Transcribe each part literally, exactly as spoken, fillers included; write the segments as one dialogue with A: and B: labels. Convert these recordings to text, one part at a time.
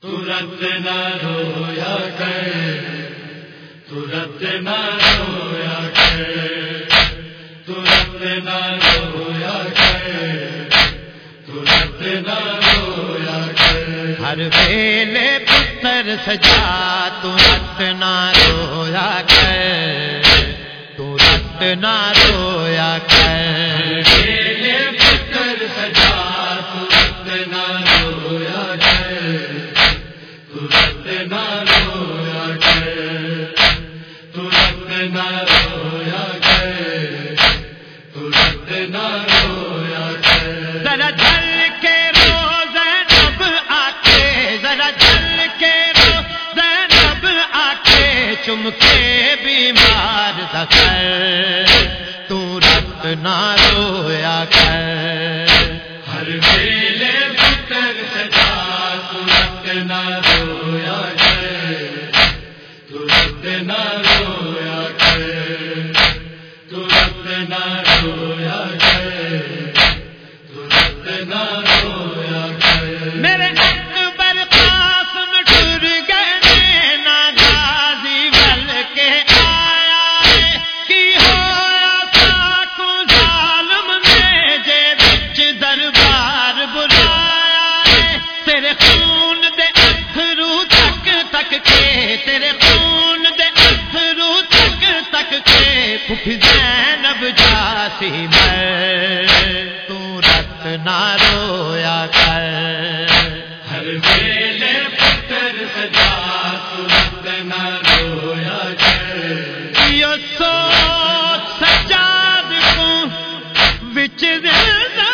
A: ترت نہ رویا کر، ترت نہ رویا کر، ترت نہ رویا کر، ترت نہ رویا کر۔
B: ہر ویلے پتر سجا ترت نہ رویا کر، ترت نہ رویا کر۔
A: ویلے پتر سجا ترت نہ رویا کر، ترت نہ رویا کر، ترت نہ رویا کر، ترت نہ رویا کر۔
B: ذرا جل کے رو زینب آ کے، ذرا جل کے رو زینب آ کے، چم کے بیمار ذکر ترت نہ رویا کر۔
A: ہر ویلے پتر سجا ترت نہ رویا کر، ترت نہ رویا کر، ترت نہ رویا کر، ترت نہ رویا کر۔
B: میرے اکبر قاسم ٹر گئے نا غازی ول کے آیا ہے، کی ہویا ساکو ظالم نے جے وچ دربار بلایا ہے۔ تیرے خون دے اتھرو تک تک کے، تیرے خون دے اتھرو تک تک کے، پھپھی زینب جاسی میں ترت نہ رویا کر۔
A: ہر ویلے پتر سجا ترت نہ رویا کر۔
B: یہ سوچ سجاد کو وچ زندہ،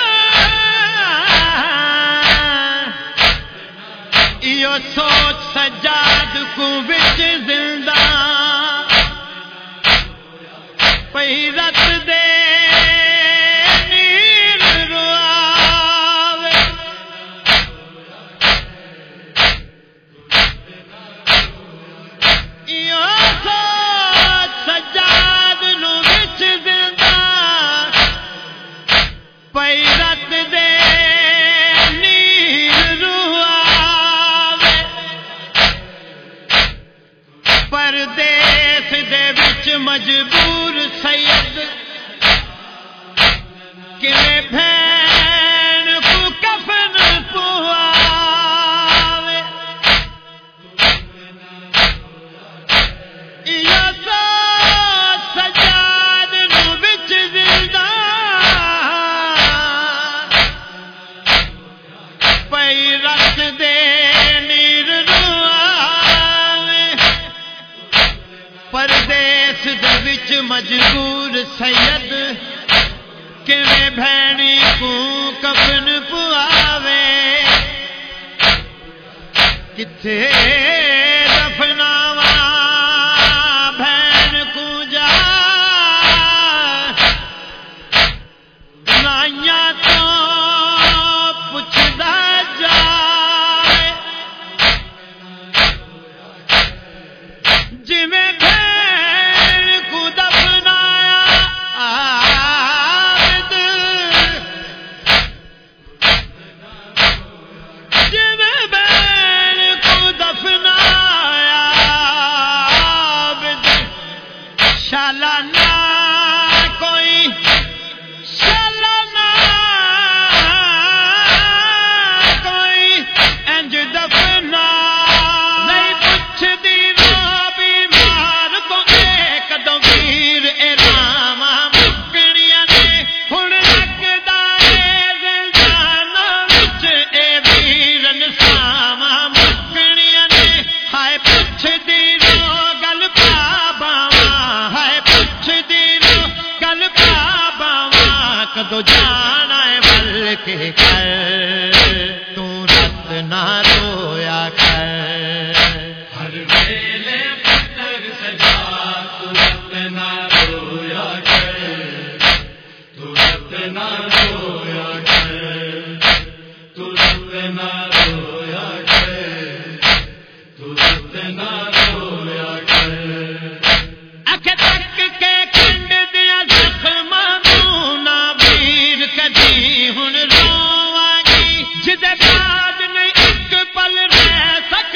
B: یہ سوچ سجاد کو وچ زندہ، پئی رت دے نیل رواوے، یہ سوچ سجاد نو وچ زندہ، پئی رت دے نیل رواوے، پردیس دے وچ مجبور سید کیویں بھین کو کفن پواوے۔ یا سوچ سجاد نو وچ زندہ، پئی رت دے نیر رواوے، پردیس دے وچ مجبور سید کیویں بھینی کو کفن پواوے۔ کتھے دفناواں بھین کو جا، لائیاں تو پوچھدا جائے، جویں بھین کو دفنایا عابد، جویں بھین کو دفنایا عابد، شالا نہ کوئی، شالا نہ کوئی انج دفنا نہیں پوچھدی رو بیمار کو، اے کدوں ویر اے راواں مکنیاں نے، ہن لگدا اے زنداناں وچ اے ویرن ساواں مکنیاں نے۔ ہائے پوچھدی رو گل پا باواں، ہائے پوچھدی رو گل پا باواں، کدوں جانا ہے ول کے کر، ترت نہ رویا کر۔
A: ہر ویلے پتر سجا ترت نہ رویا کر، ترت نہ رویا کر، ترت نہ رویا کر، ترت نہ رویا کر۔
B: اکھ تک کے کنڈ دیا زخماں نوں نہ ویر کدی ہن روواں گی، جدے بعد نہیں ایک پل رہ سک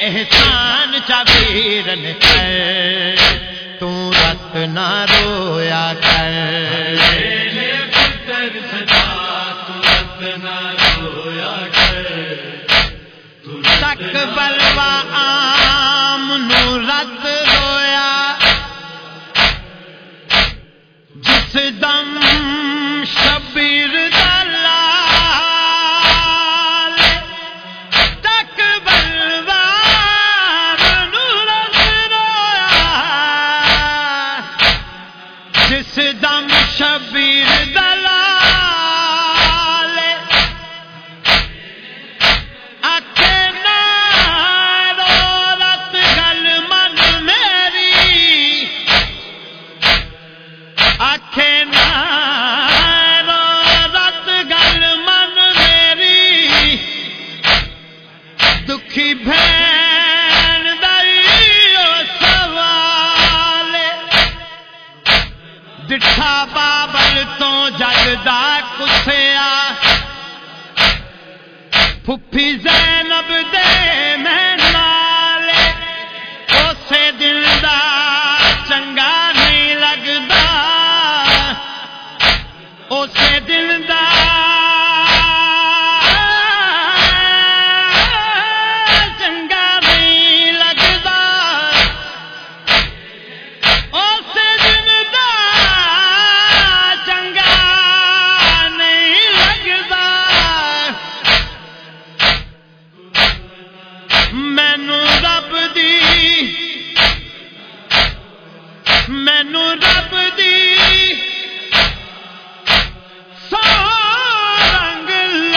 B: احسان چابیرن کر تو رت نہ رویا کر
A: میرے پتر سجا تو رت نہ رویا کر
B: تک بلوا عام نو رت رویا جس دم شبیر دلال تک بلوا نو رت رویا جس دم شبیر دلال دکھی بھین دائیو سوال دٹھا بابل تو جگدا کسیا پھپھی زینب دے میں نال اسے دل دا چنگا نہیں لگدا اسے دل دا مینو رب دی سو رنگ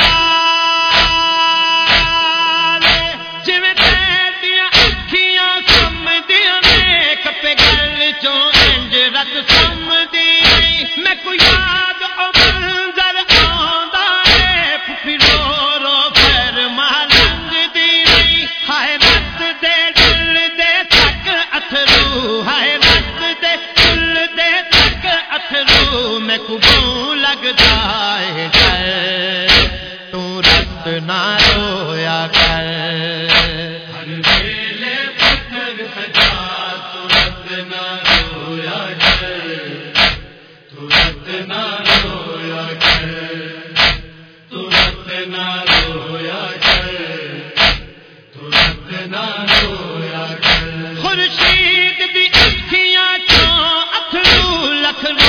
B: لال جویں تیریاں اکھیاں سمدیاں نے کپے گل چوں انج رت سمدی میں کو یاد او منظر آندا ہے پھپھی رو رو پھر مالنگ دی ہائے رت دے دل دے تک اتھرو ہائے میں کبوں لگتا ہے تو رت نہ رویا کر
A: ہر ویلے پتر سجا تو رت نہ رویا کر تو رت نہ رویا کر تو رت نہ رویا کر تو رت نہ رویا کر
B: خورشید دی اکھیاں چوں اتھرو لکھ رو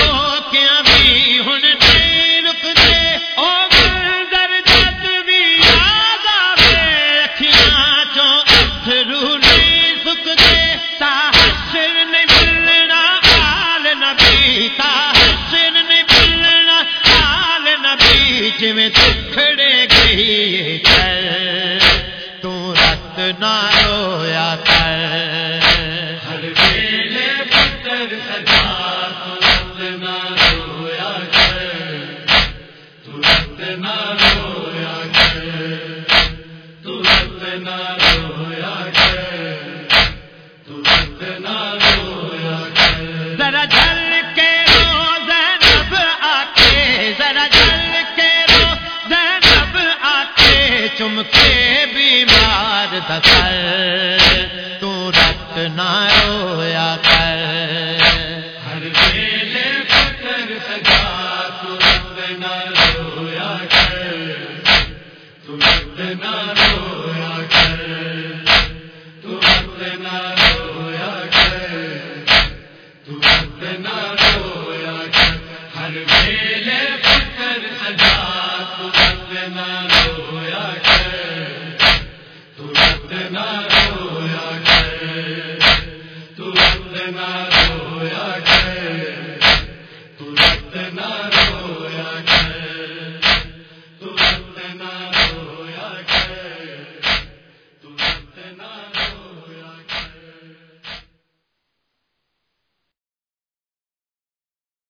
B: میں ٹکڑے گئی کر تو رت نہ رویا کر
A: ہر ویلے پتر سجا تو رت نہ رویا کر تو رت نہ رویا کر تو رت نہ رویا کر تو رت نہ رویا کر
B: ذرا جل کے رو زینب آ کے ذرا جل چم کے بیمار دسر تو رت نہ رویا کر
A: ہر ویلے پتر سجا تو رت نہ رویا کر تو رت نہ رویا کر تو رت نہ رویا کر تو رت نہ رویا کر ہر ویلے پتر سجا تو رت نہ رویا کر تو رت نہ رویا کر تو رت نہ رویا کر